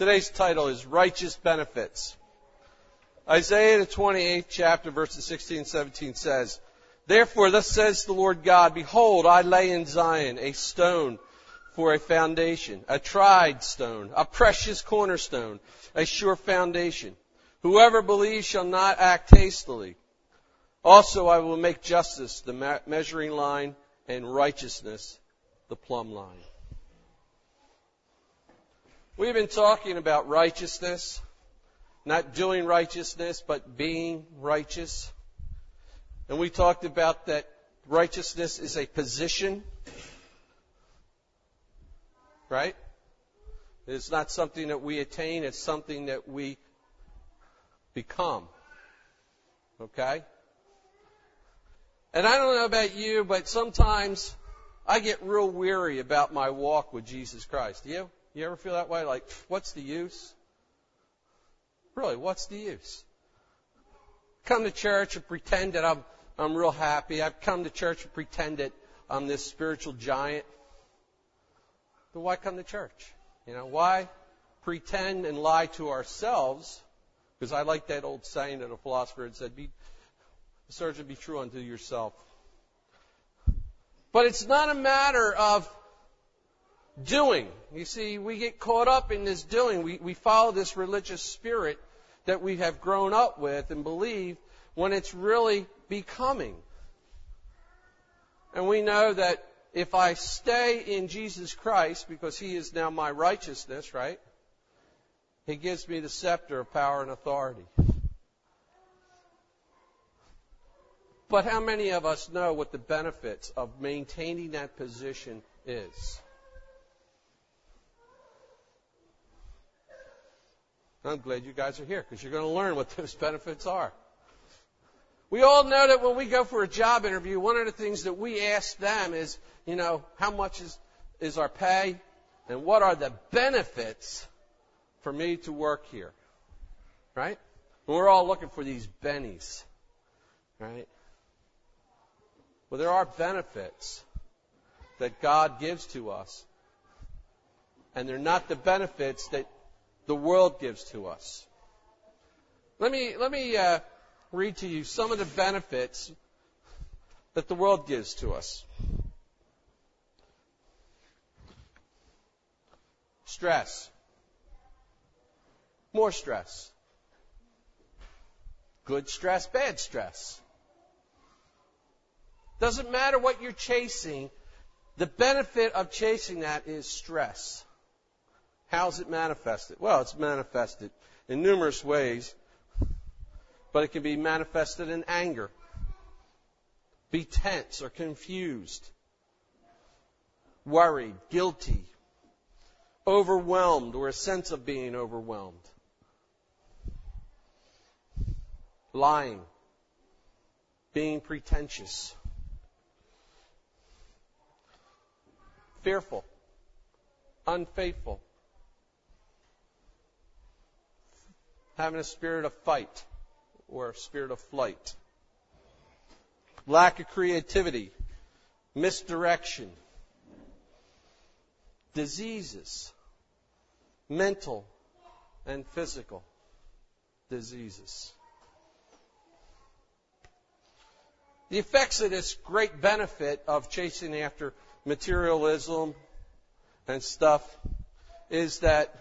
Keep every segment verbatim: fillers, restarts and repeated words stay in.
Today's title is Righteous Benefits. Isaiah, the twenty-eighth chapter, verses sixteen and seventeen says, Therefore, thus says the Lord God, Behold, I lay in Zion a stone for a foundation, a tried stone, a precious cornerstone, a sure foundation. Whoever believes shall not act hastily. Also, I will make justice the me- measuring line and righteousness the plumb line. We've been talking about righteousness, not doing righteousness, but being righteous. And we talked about that righteousness is a position, right? It's not something that we attain, it's something that we become. Okay? And I don't know about you, but sometimes I get real weary about my walk with Jesus Christ. Do you? You ever feel that way? Like, what's the use? Really, what's the use? Come to church and pretend that I'm I'm real happy. I've come to church and pretend that I'm this spiritual giant. But why come to church? You know, why pretend and lie to ourselves? Because I like that old saying that a philosopher had said, be, surgeon, be true unto yourself. But it's not a matter of doing. You see, we get caught up in this doing. We, we follow this religious spirit that we have grown up with and believe when it's really becoming. And we know that if I stay in Jesus Christ, because He is now my righteousness, right? He gives me the scepter of power and authority. But how many of us know what the benefits of maintaining that position is? I'm glad you guys are here because you're going to learn what those benefits are. We all know that when we go for a job interview, one of the things that we ask them is, you know, how much is, is our pay and what are the benefits for me to work here, right? And we're all looking for these bennies, right? Well, there are benefits that God gives to us, and they're not the benefits that the world gives to us. Let me let me uh, read to you some of the benefits that the world gives to us. Stress. More stress. Good stress, bad stress. Doesn't matter what you're chasing, the benefit of chasing that is stress. How's it manifested? Well, it's manifested in numerous ways, but it can be manifested in anger, be tense or confused, worried, guilty, overwhelmed or a sense of being overwhelmed, lying, being pretentious, fearful, unfaithful, having a spirit of fight or a spirit of flight, lack of creativity, misdirection, diseases, mental and physical diseases. The effects of this great benefit of chasing after materialism and stuff is that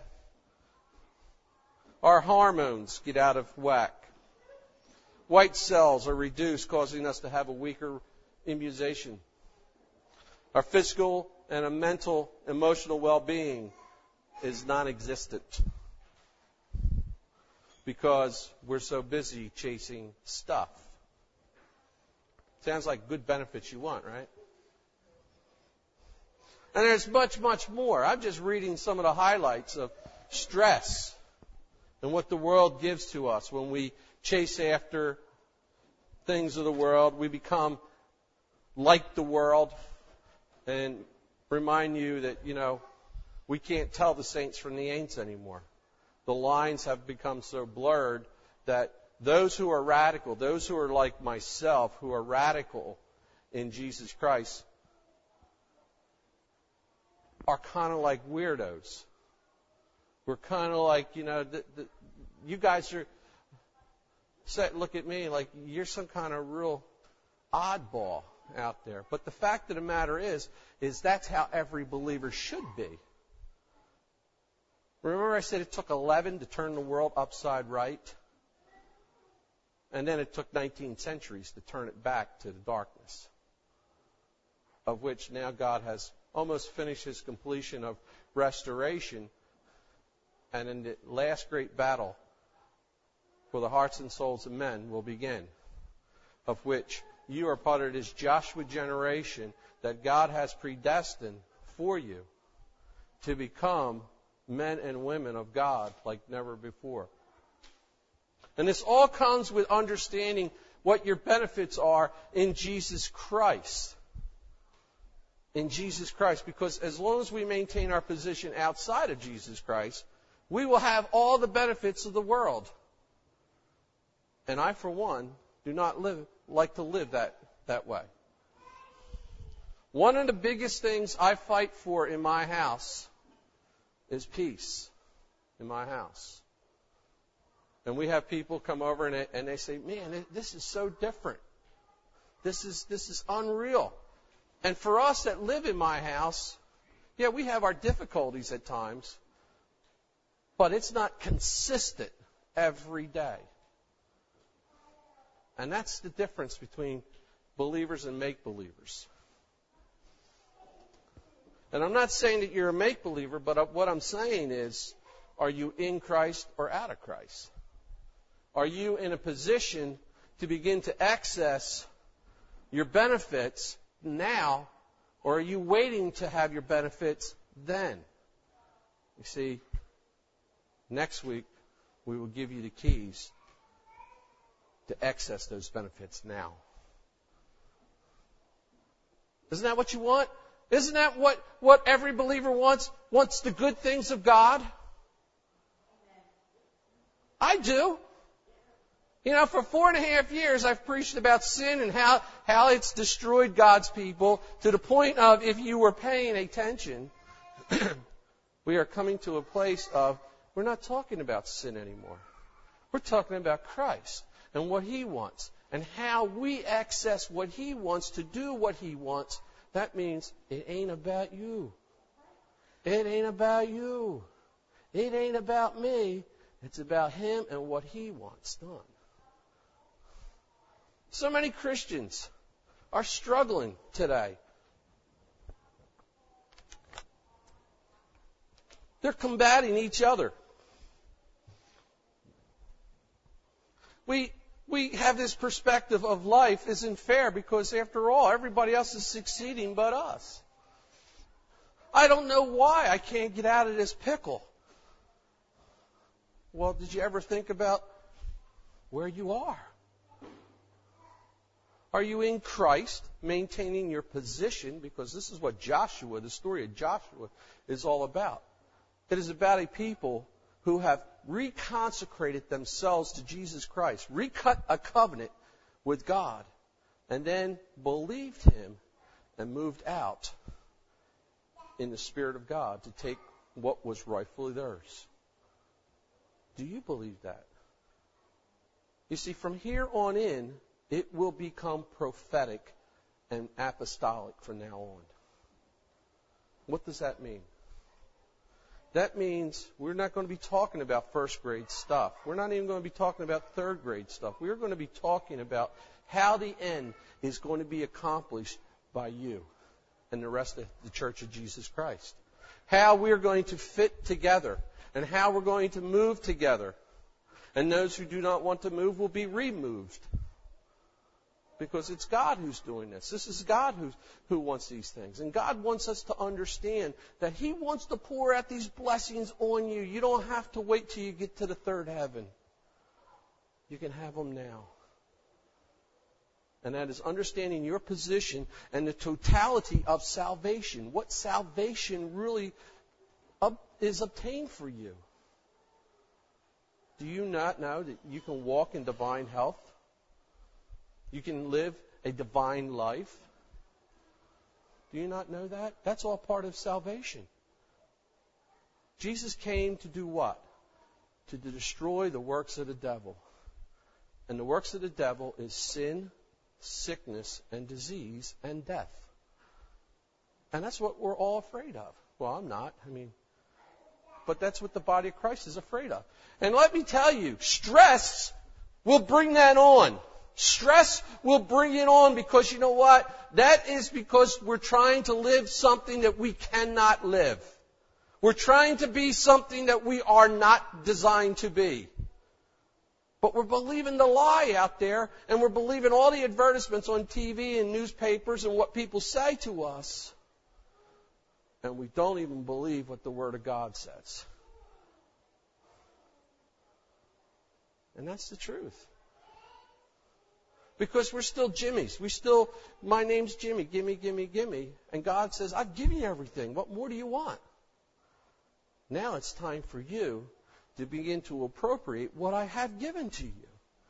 our hormones get out of whack. White cells are reduced, causing us to have a weaker immunization. Our physical and a mental, emotional well-being is non-existent because we're so busy chasing stuff. Sounds like good benefits you want, right? And there's much, much more. I'm just reading some of the highlights of stress and what the world gives to us when we chase after things of the world. We become like the world and remind you that, you know, we can't tell the saints from the ain'ts anymore. The lines have become so blurred that those who are radical, those who are like myself, who are radical in Jesus Christ, are kind of like weirdos. We're kind of like, you know, the, the, you guys are, say, look at me like you're some kind of real oddball out there. But the fact of the matter is, is that's how every believer should be. Remember I said it took eleven to turn the world upside right? And then it took nineteen centuries to turn it back to the darkness, of which now God has almost finished his completion of restoration. And in the last great battle for the hearts and souls of men will begin, of which you are part of this Joshua generation that God has predestined for you to become men and women of God like never before. And this all comes with understanding what your benefits are in Jesus Christ. In Jesus Christ. Because as long as we maintain our position outside of Jesus Christ, we will have all the benefits of the world. And I, for one, do not live, like to live that, that way. One of the biggest things I fight for in my house is peace in my house. And we have people come over and they, and they say, man, this is so different. This is, this is unreal. And for us that live in my house, yeah, we have our difficulties at times, but it's not consistent every day. And that's the difference between believers and make-believers. And I'm not saying that you're a make-believer, but what I'm saying is, are you in Christ or out of Christ? Are you in a position to begin to access your benefits now, or are you waiting to have your benefits then? You see, next week we will give you the keys to access those benefits now. Isn't that what you want? Isn't that what, what every believer wants? Wants the good things of God? I do. You know, for four and a half years I've preached about sin and how, how it's destroyed God's people to the point of, if you were paying attention, we are coming to a place of, we're not talking about sin anymore. We're talking about Christ and what He wants and how we access what He wants to do what He wants. That means it ain't about you. It ain't about you. It ain't about me. It's about Him and what He wants done. So many Christians are struggling today. They're combating each other. We we have this perspective of life isn't fair because, after all, everybody else is succeeding but us. I don't know why I can't get out of this pickle. Well, did you ever think about where you are? Are you in Christ, maintaining your position? Because this is what Joshua, the story of Joshua, is all about. It is about a people who have reconsecrated themselves to Jesus Christ, recut a covenant with God, and then believed Him and moved out in the Spirit of God to take what was rightfully theirs. Do you believe that? You see, from here on in, it will become prophetic and apostolic from now on. What does that mean? That means we're not going to be talking about first grade stuff. We're not even going to be talking about third grade stuff. We're going to be talking about how the end is going to be accomplished by you and the rest of the Church of Jesus Christ. How we're going to fit together and how we're going to move together. And those who do not want to move will be removed. Because it's God who's doing this. This is God who, who wants these things. And God wants us to understand that He wants to pour out these blessings on you. You don't have to wait till you get to the third heaven. You can have them now. And that is understanding your position and the totality of salvation. What salvation really is obtained for you. Do you not know that you can walk in divine health? You can live a divine life. Do you not know that? That's all part of salvation. Jesus came to do what? To destroy the works of the devil. And the works of the devil is sin, sickness, and disease, and death. And that's what we're all afraid of. Well, I'm not. I mean, but that's what the body of Christ is afraid of. And let me tell you, stress will bring that on. Stress will bring it on because you know what? That is because we're trying to live something that we cannot live. We're trying to be something that we are not designed to be. But we're believing the lie out there, and we're believing all the advertisements on T V and newspapers and what people say to us. And we don't even believe what the Word of God says. And that's the truth. Because we're still Jimmys. We still, my name's Jimmy, gimme, gimme, gimme. And God says, I've given you everything. What more do you want? Now it's time for you to begin to appropriate what I have given to you.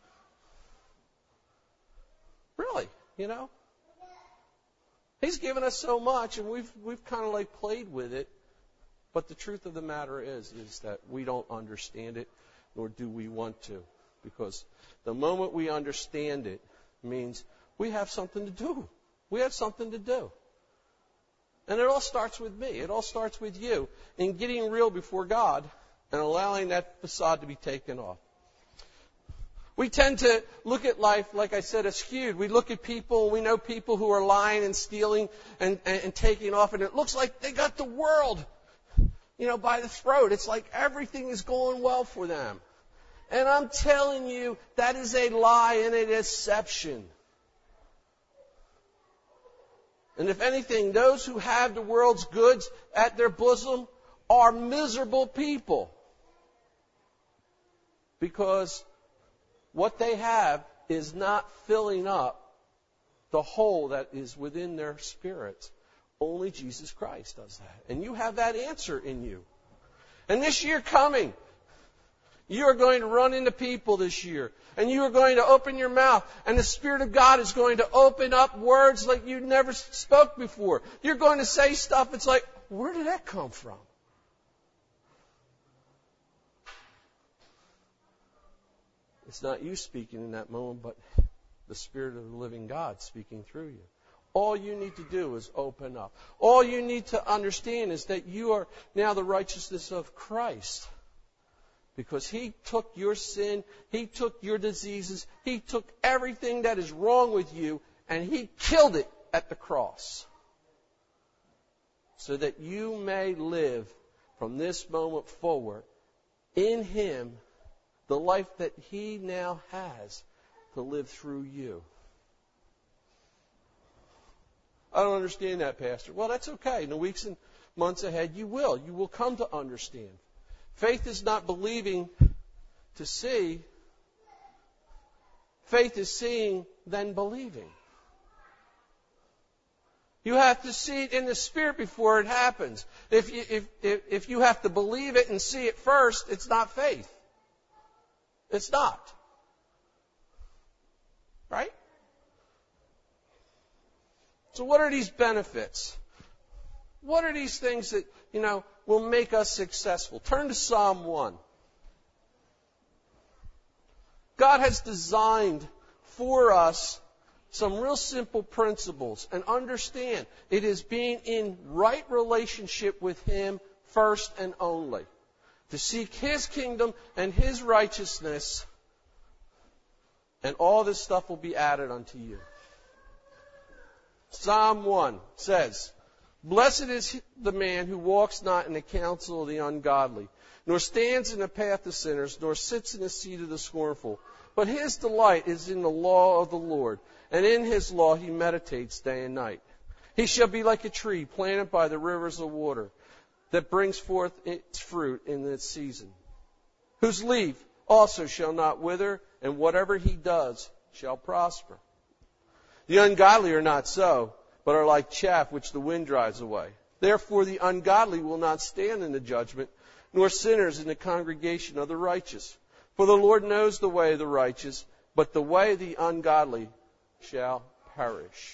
Really, you know? He's given us so much, and we've we've kind of like played with it. But the truth of the matter is, is that we don't understand it, nor do we want to. Because the moment we understand it means we have something to do. We have something to do. And it all starts with me. It all starts with you in getting real before God and allowing that facade to be taken off. We tend to look at life, like I said, as skewed. We look at people, we know people who are lying and stealing and, and, and taking off, and it looks like they got the world, you know, by the throat. It's like everything is going well for them. And I'm telling you, that is a lie and a deception. And if anything, those who have the world's goods at their bosom are miserable people. Because what they have is not filling up the hole that is within their spirits. Only Jesus Christ does that. And you have that answer in you. And this year coming, you are going to run into people this year. And you are going to open your mouth. And the Spirit of God is going to open up words like you never spoke before. You're going to say stuff, it's like, where did that come from? It's not you speaking in that moment, but the Spirit of the living God speaking through you. All you need to do is open up. All you need to understand is that you are now the righteousness of Christ. Because He took your sin, He took your diseases, He took everything that is wrong with you, and He killed it at the cross. So that you may live from this moment forward in Him the life that He now has to live through you. I don't understand that, Pastor. Well, that's okay. In the weeks and months ahead, you will. You will come to understand. Faith is not believing to see. Faith is seeing, then believing. You have to see it in the Spirit before it happens. If you, if, if, if you have to believe it and see it first, it's not faith. It's not. Right? So what are these benefits? What are these things that, you know, will make us successful? Turn to Psalm one. God has designed for us some real simple principles. And understand, it is being in right relationship with Him first and only. To seek His kingdom and His righteousness, and all this stuff will be added unto you. Psalm one says, Blessed is the man who walks not in the counsel of the ungodly, nor stands in the path of sinners, nor sits in the seat of the scornful. But his delight is in the law of the Lord, and in His law he meditates day and night. He shall be like a tree planted by the rivers of water, that brings forth its fruit in its season, whose leaf also shall not wither, and whatever he does shall prosper. The ungodly are not so, but are like chaff which the wind drives away. Therefore the ungodly will not stand in the judgment, nor sinners in the congregation of the righteous. For the Lord knows the way of the righteous, but the way of the ungodly shall perish.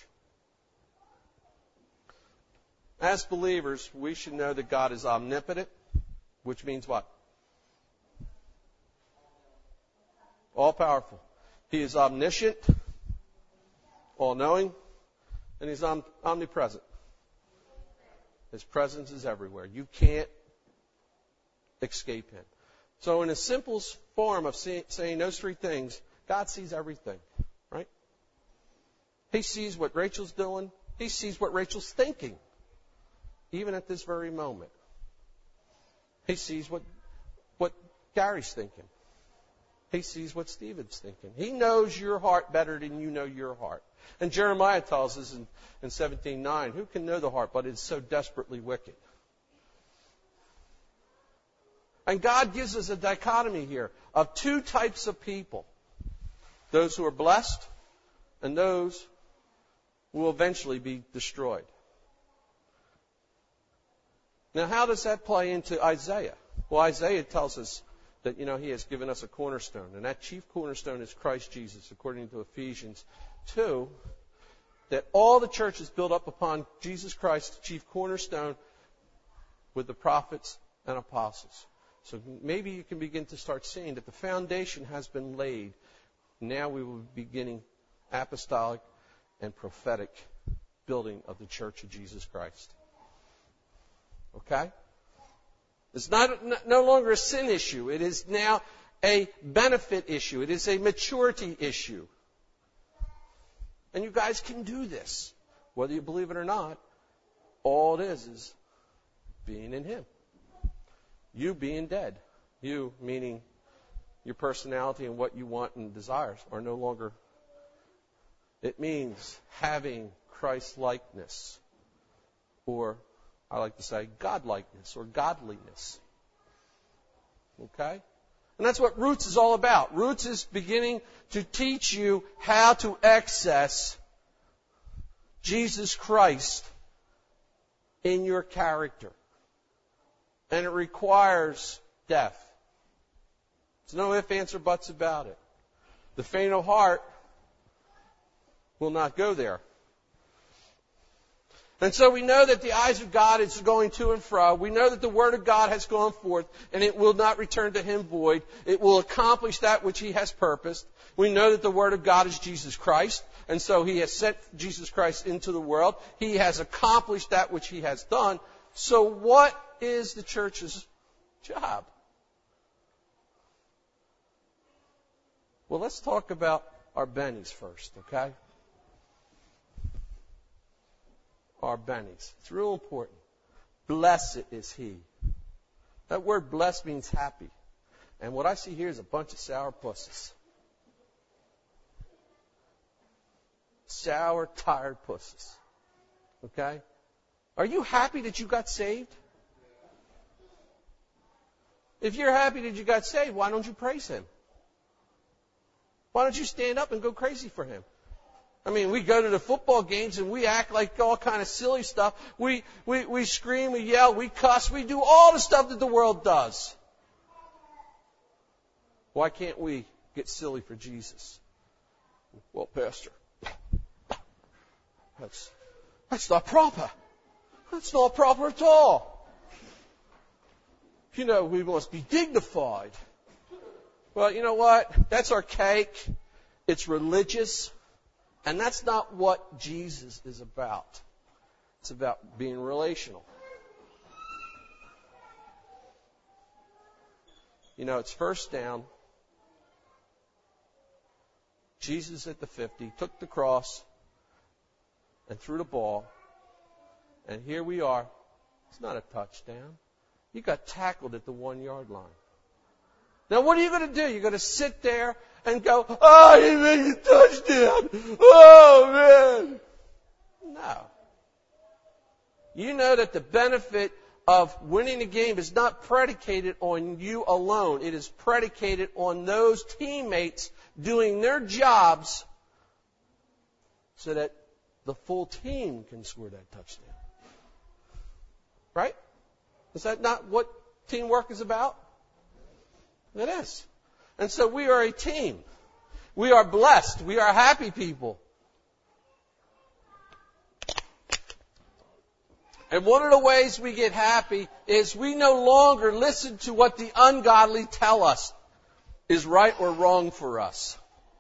As believers, we should know that God is omnipotent, which means what? All powerful. He is omniscient, all-knowing, and He's om- omnipresent. His presence is everywhere. You can't escape Him. So in a simple form of say, saying those three things, God sees everything, right? He sees what Rachel's doing. He sees what Rachel's thinking, even at this very moment. He sees what, what Gary's thinking. He sees what Stephen's thinking. He knows your heart better than you know your heart. And Jeremiah tells us in, in seventeen nine, who can know the heart, but it is so desperately wicked. And God gives us a dichotomy here of two types of people. Those who are blessed and those who will eventually be destroyed. Now, how does that play into Isaiah? Well, Isaiah tells us that, you know, He has given us a cornerstone. And that chief cornerstone is Christ Jesus, according to Ephesians two. That all the church is built up upon Jesus Christ, the chief cornerstone, with the prophets and apostles. So maybe you can begin to start seeing that the foundation has been laid. Now we will be beginning apostolic and prophetic building of the church of Jesus Christ. Okay? It's not no longer a sin issue. It is now a benefit issue. It is a maturity issue. And you guys can do this. Whether you believe it or not, all it is is being in Him. You being dead. You, meaning your personality and what you want and desires, are no longer. It means having Christ-likeness, or I like to say God-likeness or godliness. Okay? And that's what Roots is all about. Roots is beginning to teach you how to access Jesus Christ in your character. And it requires death. There's no ifs, ands, or buts about it. The faint of heart will not go there. And so we know that the eyes of God is going to and fro. We know that the Word of God has gone forth, and it will not return to Him void. It will accomplish that which He has purposed. We know that the Word of God is Jesus Christ, and so He has sent Jesus Christ into the world. He has accomplished that which He has done. So what is the church's job? Well, let's talk about our bennies first, okay? Our bennies. It's real important. Blessed is He. That word blessed means happy. And what I see here is a bunch of sour pusses. Sour, tired pusses. Okay? Are you happy that you got saved? If you're happy that you got saved, why don't you praise Him? Why don't you stand up and go crazy for Him? I mean, we go to the football games and we act like all kind of silly stuff. We, we, we scream, we yell, we cuss, we do all the stuff that the world does. Why can't we get silly for Jesus? Well, Pastor, that's, that's not proper. That's not proper at all. You know, we must be dignified. Well, you know what? That's archaic. It's religious. And that's not what Jesus is about. It's about being relational. You know, it's first down. Jesus at the fifty took the cross and threw the ball. And here we are. It's not a touchdown. You got tackled at the one-yard line. Now, what are you going to do? You're going to sit there and go, oh, he made a touchdown. Oh, man. No. You know that the benefit of winning the game is not predicated on you alone. It is predicated on those teammates doing their jobs so that the full team can score that touchdown. Right? Is that not what teamwork is about? It is. And so we are a team. We are blessed. We are happy people. And one of the ways we get happy is we no longer listen to what the ungodly tell us is right or wrong for us.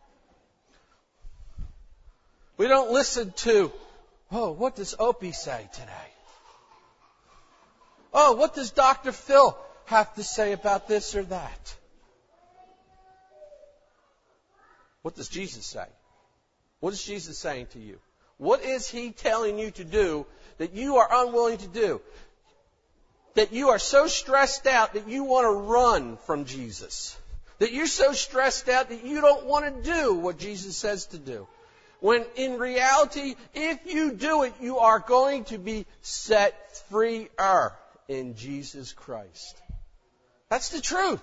We don't listen to, oh, what does Opie say today? Oh, what does Doctor Phil have to say about this or that? What does Jesus say? What is Jesus saying to you? What is He telling you to do that you are unwilling to do? That you are so stressed out that you want to run from Jesus. That you're so stressed out that you don't want to do what Jesus says to do. When in reality, if you do it, you are going to be set freer in Jesus Christ. That's the truth.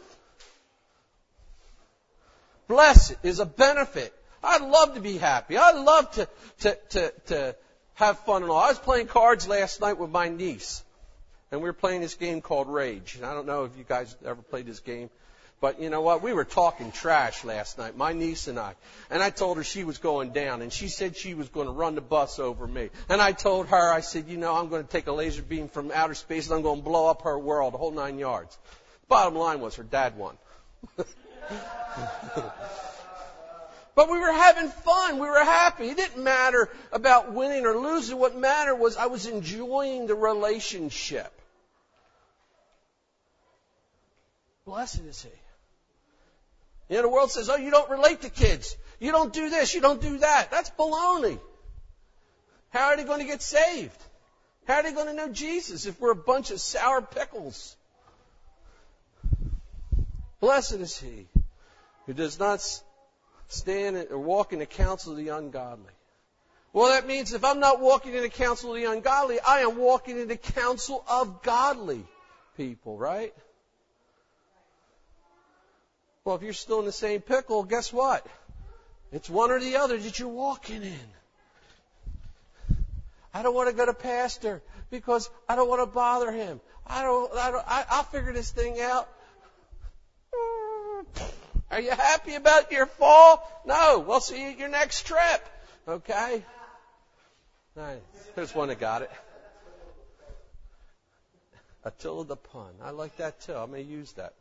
Blessed is a benefit. I'd love to be happy. I'd love to, to, to, to have fun and all. I was playing cards last night with my niece. And we were playing this game called Rage. And I don't know if you guys ever played this game. But you know what? We were talking trash last night, my niece and I. And I told her she was going down. And she said she was going to run the bus over me. And I told her, I said, you know, I'm going to take a laser beam from outer space and I'm going to blow up her world, the whole nine yards. Bottom line was her dad won. But we were having fun. We were happy. It didn't matter about winning or losing. What mattered was I was enjoying the relationship. Blessed is He. You know, the world says, oh, you don't relate to kids. You don't do this. You don't do that. That's baloney. How are they going to get saved? How are they going to know Jesus if we're a bunch of sour pickles? Blessed is he who does not stand or walk in the counsel of the ungodly. Well, that means if I'm not walking in the counsel of the ungodly, I am walking in the counsel of godly people, right? Well, if you're still in the same pickle, guess what? It's one or the other that you're walking in. I don't want to go to pastor because I don't want to bother him. I don't. I don't. I, I'll figure this thing out. Are you happy about your fall? No. We'll see you at your next trip. Okay. Nice. There's one that got it. Attila the pun. I like that too. I may use that.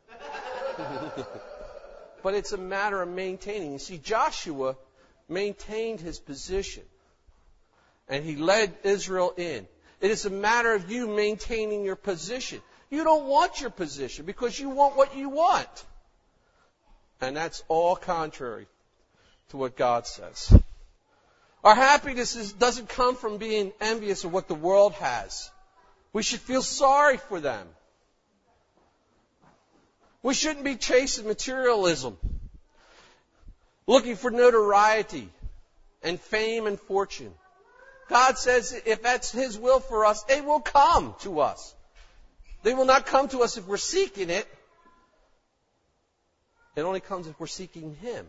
But it's a matter of maintaining. You see, Joshua maintained his position. And he led Israel in. It is a matter of you maintaining your position. You don't want your position because you want what you want. And that's all contrary to what God says. Our happiness is, doesn't come from being envious of what the world has. We should feel sorry for them. We shouldn't be chasing materialism, looking for notoriety and fame and fortune. God says if that's His will for us, it will come to us. They will not come to us if we're seeking it. It only comes if we're seeking Him.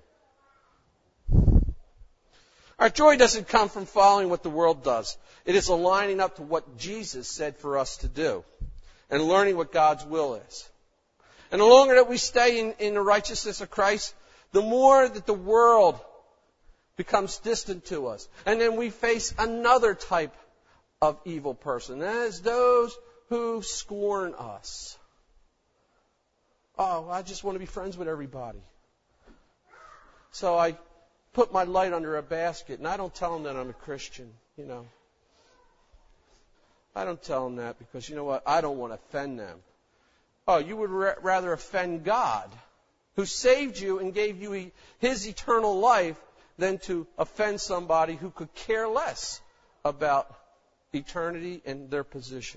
Our joy doesn't come from following what the world does. It is aligning up to what Jesus said for us to do and learning what God's will is. And the longer that we stay in, in the righteousness of Christ, the more that the world becomes distant to us. And then we face another type of evil person. That is those who scorn us. Oh, I just want to be friends with everybody. So I put my light under a basket, and I don't tell them that I'm a Christian, you know. I don't tell them that because, you know what, I don't want to offend them. Oh, you would ra- rather offend God, who saved you and gave you e- His eternal life, than to offend somebody who could care less about eternity and their position.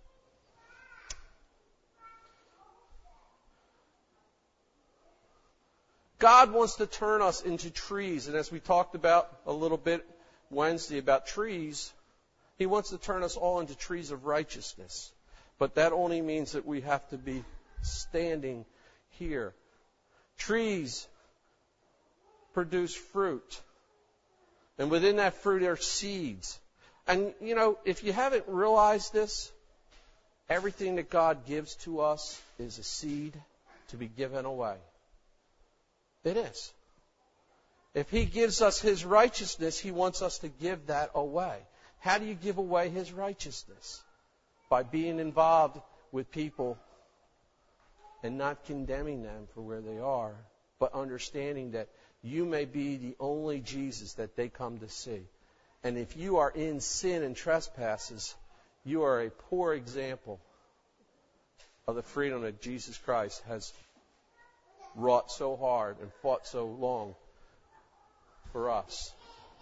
God wants to turn us into trees. And as we talked about a little bit Wednesday about trees, He wants to turn us all into trees of righteousness. But that only means that we have to be standing here. Trees produce fruit. And within that fruit are seeds. And, you know, if you haven't realized this, everything that God gives to us is a seed to be given away. It is. If He gives us His righteousness, He wants us to give that away. How do you give away His righteousness? by being involved with people and not condemning them for where they are, but understanding that you may be the only Jesus that they come to see. And if you are in sin and trespasses, you are a poor example of the freedom that Jesus Christ has wrought so hard and fought so long for us.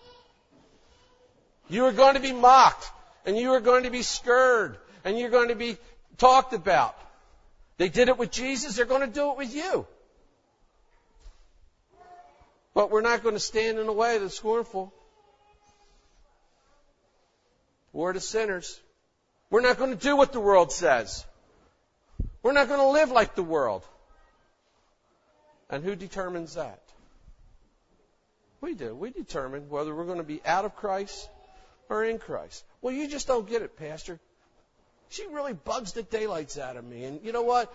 You are going to be mocked, and you are going to be scourged, and you're going to be talked about. They did it with Jesus, they're going to do it with you. But we're not going to stand in the way of the scornful or the sinners. We're not going to do what the world says. We're not going to live like the world. And who determines that? We do. We determine whether we're going to be out of Christ or in Christ. Well, you just don't get it, Pastor. She really bugs the daylights out of me. And you know what?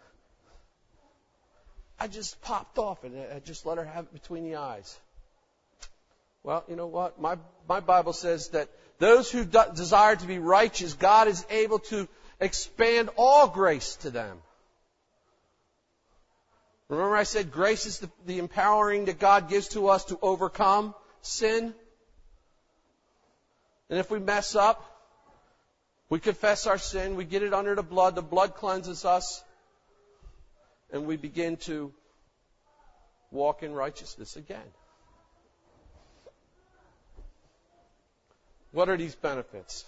I just popped off and I just let her have it between the eyes. Well, you know what? My, my Bible says that those who de- desire to be righteous, God is able to expand all grace to them. Remember I said grace is the, the empowering that God gives to us to overcome sin? And if we mess up, we confess our sin, we get it under the blood, the blood cleanses us, and we begin to walk in righteousness again. What are these benefits?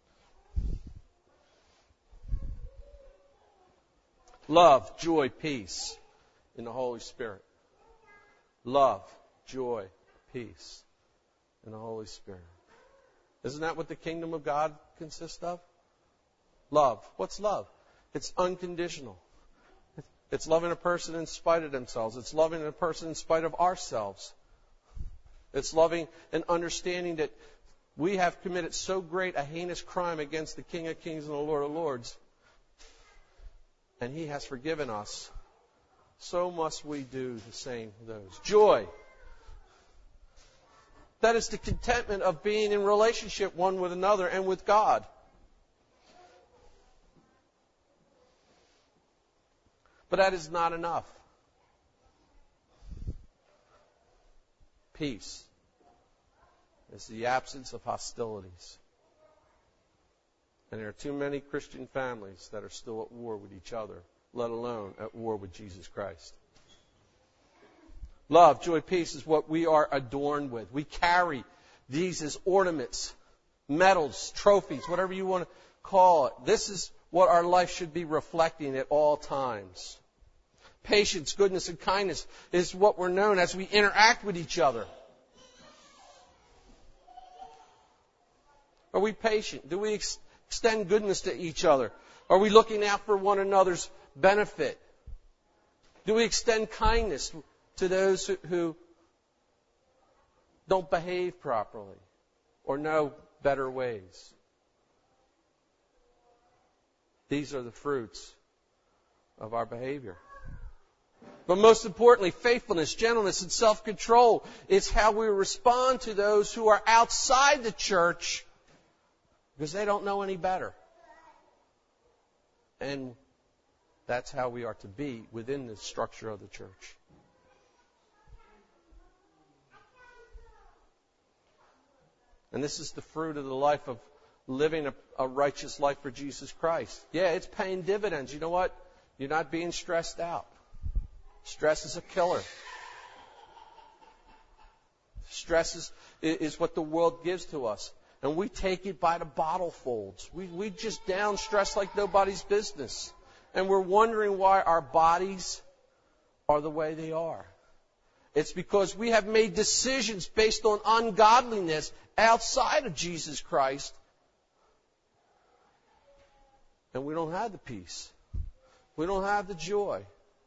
Love, joy, peace in the Holy Spirit. Love, joy, peace in the Holy Spirit. Isn't that what the kingdom of God consists of? Love. What's love? It's unconditional. It's loving a person in spite of themselves. It's loving a person in spite of ourselves. It's loving and understanding that we have committed so great a heinous crime against the King of Kings and the Lord of Lords, and He has forgiven us. So must we do the same for those. Joy. That is the contentment of being in relationship one with another and with God. But that is not enough. Peace is the absence of hostilities. And there are too many Christian families that are still at war with each other, let alone at war with Jesus Christ. Love, joy, peace is what we are adorned with. We carry these as ornaments, medals, trophies, whatever you want to call it. This is what our life should be reflecting at all times. Patience, goodness, and kindness is what we're known as we interact with each other. Are we patient? Do we ex- extend goodness to each other? Are we looking out for one another's benefit? Do we extend kindness to those who, who don't behave properly or know better ways? These are the fruits of our behavior. But most importantly, faithfulness, gentleness, and self-control is how we respond to those who are outside the church because they don't know any better. And that's how we are to be within the structure of the church. And this is the fruit of the life of living a, a righteous life for Jesus Christ. Yeah, it's paying dividends. You know what? You're not being stressed out. Stress is a killer. Stress is, is what the world gives to us. And we take it by the bottle folds. We, we just down stress like nobody's business. And we're wondering why our bodies are the way they are. It's because we have made decisions based on ungodliness outside of Jesus Christ. And we don't have the peace. We don't have the joy.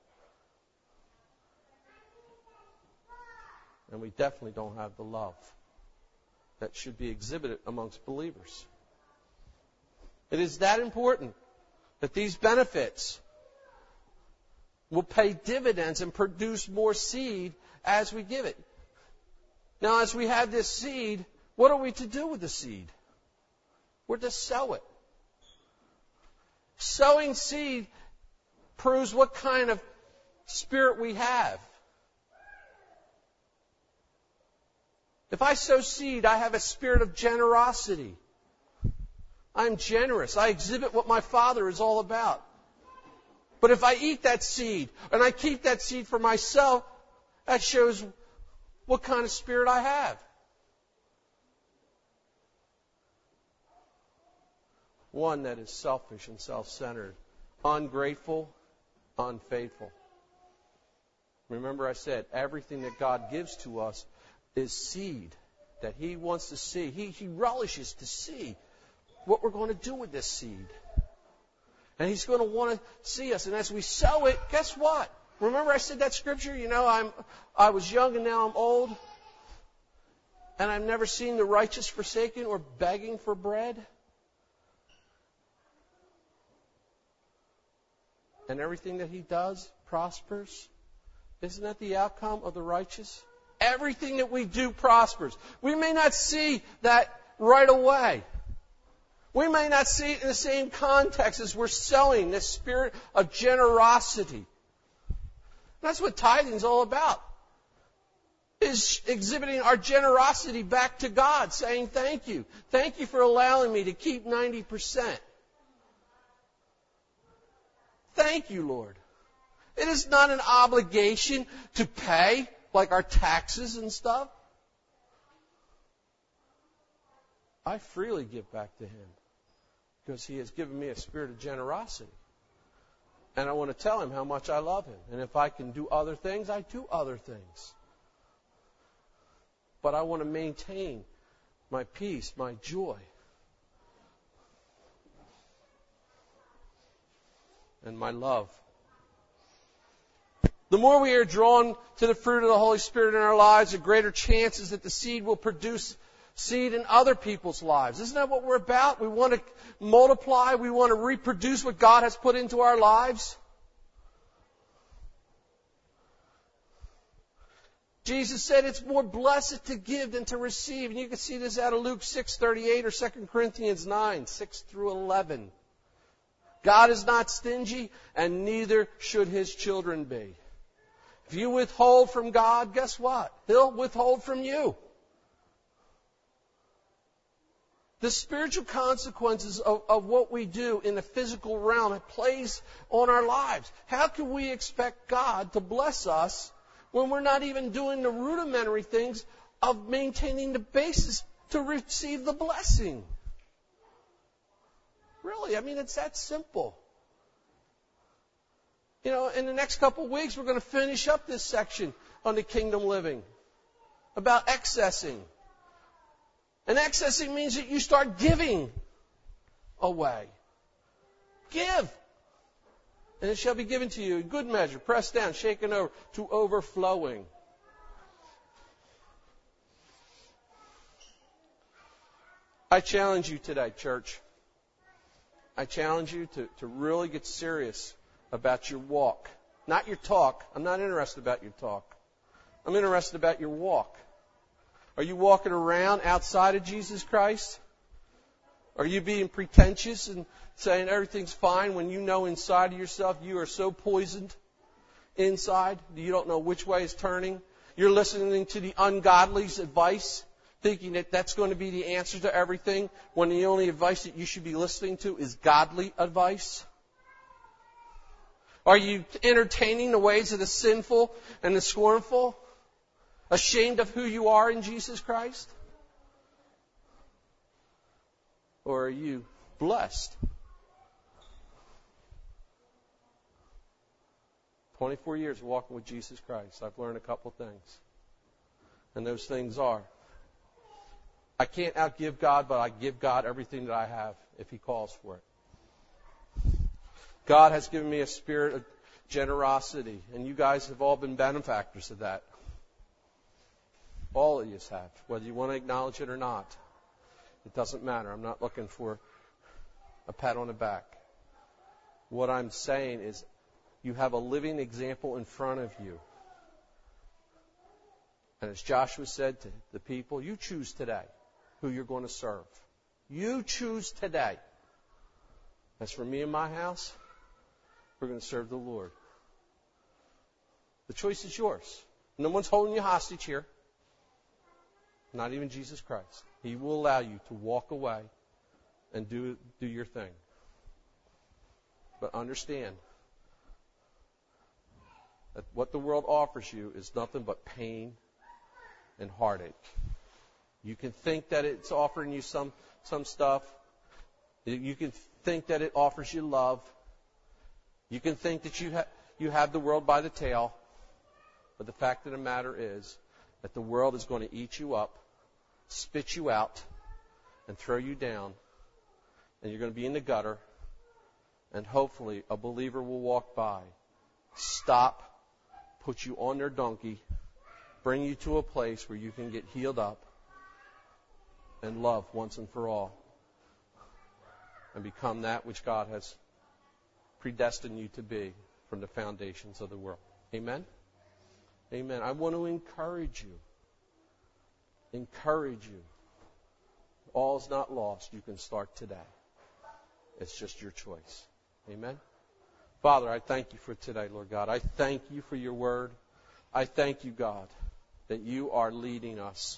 And we definitely don't have the love that should be exhibited amongst believers. It is that important that these benefits will pay dividends and produce more seed as we give it. Now, as we have this seed, what are we to do with the seed? We're to sow it. Sowing seed proves what kind of spirit we have. If I sow seed, I have a spirit of generosity. I'm generous. I exhibit what my Father is all about. But if I eat that seed and I keep that seed for myself, that shows what kind of spirit I have. One that is selfish and self-centered, ungrateful, unfaithful. Remember I said, everything that God gives to us is seed that He wants to see. He, he relishes to see what we're going to do with this seed. And He's going to want to see us. And as we sow it, guess what? Remember I said that scripture? You know, I'm, I was young and now I'm old. And I've never seen the righteous forsaken or begging for bread. And everything that he does prospers. Isn't that the outcome of the righteous? Everything that we do prospers. We may not see that right away. We may not see it in the same context as we're sowing this spirit of generosity. That's what tithing is all about. Is exhibiting our generosity back to God, saying thank you. Thank you for allowing me to keep ninety percent. Thank you, Lord. It is not an obligation to pay, like our taxes and stuff. I freely give back to Him because He has given me a spirit of generosity. And I want to tell Him how much I love Him. And if I can do other things, I do other things. But I want to maintain my peace, my joy. And my love. The more we are drawn to the fruit of the Holy Spirit in our lives, the greater chances that the seed will produce seed in other people's lives. Isn't that what we're about? We want to multiply. We want to reproduce what God has put into our lives. Jesus said it's more blessed to give than to receive. And you can see this out of Luke six thirty-eight or Second Corinthians nine, six through eleven. God is not stingy, and neither should His children be. If you withhold from God, guess what? He'll withhold from you. The spiritual consequences of, of what we do in the physical realm, it plays on our lives. How can we expect God to bless us when we're not even doing the rudimentary things of maintaining the basis to receive the blessing? Really, I mean, it's that simple. You know, in the next couple of weeks, we're going to finish up this section on the kingdom living about accessing. And accessing means that you start giving away. Give. And it shall be given to you in good measure, pressed down, shaken over, to overflowing. I challenge you today, church. I challenge you to, to really get serious about your walk. Not your talk. I'm not interested about your talk. I'm interested about your walk. Are you walking around outside of Jesus Christ? Are you being pretentious and saying everything's fine when you know inside of yourself you are so poisoned inside that you don't know which way is turning? You're listening to the ungodly's advice, thinking that that's going to be the answer to everything, when the only advice that you should be listening to is godly advice? Are you entertaining the ways of the sinful and the scornful, ashamed of who you are in Jesus Christ? Or are you blessed? twenty-four years of walking with Jesus Christ. I've learned a couple things. And those things are, I can't outgive God, but I give God everything that I have if He calls for it. God has given me a spirit of generosity, and you guys have all been benefactors of that. All of you have, whether you want to acknowledge it or not. It doesn't matter. I'm not looking for a pat on the back. What I'm saying is you have a living example in front of you. And as Joshua said to the people, you choose today who you're going to serve. You choose today. As for me and my house, we're going to serve the Lord. The choice is yours. No one's holding you hostage here. Not even Jesus Christ. He will allow you to walk away and do, do your thing. But understand that what the world offers you is nothing but pain and heartache. You can think that it's offering you some, some stuff. You can think that it offers you love. You can think that you, ha- you have the world by the tail. But the fact of the matter is that the world is going to eat you up, spit you out, and throw you down. And you're going to be in the gutter. And hopefully a believer will walk by, stop, put you on their donkey, bring you to a place where you can get healed up and love once and for all, and become that which God has predestined you to be from the foundations of the world. Amen? Amen. I want to encourage you. Encourage you. All is not lost. You can start today. It's just your choice. Amen? Father, I thank you for today, Lord God. I thank you for your word. I thank you, God, that you are leading us.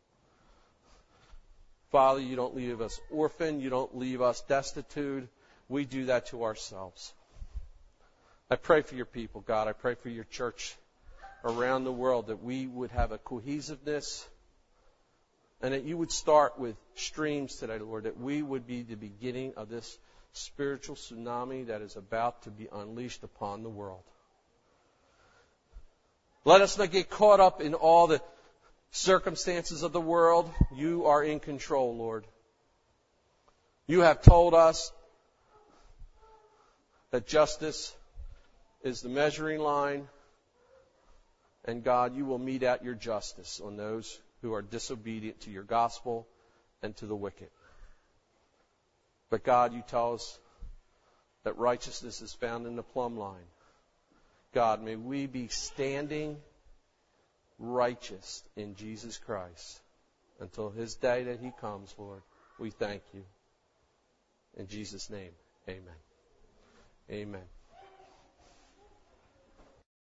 Father, you don't leave us orphaned. You don't leave us destitute. We do that to ourselves. I pray for your people, God. I pray for your church around the world, that we would have a cohesiveness, and that you would start with streams today, Lord, that we would be the beginning of this spiritual tsunami that is about to be unleashed upon the world. Let us not get caught up in all the circumstances of the world. You are in control, Lord. You have told us that justice is the measuring line, and God, you will mete out your justice on those who are disobedient to your gospel and to the wicked. But God, you tell us that righteousness is found in the plumb line. God, may we be standing righteous in Jesus Christ until his day that he comes, Lord. We thank you. In Jesus' name, amen. Amen.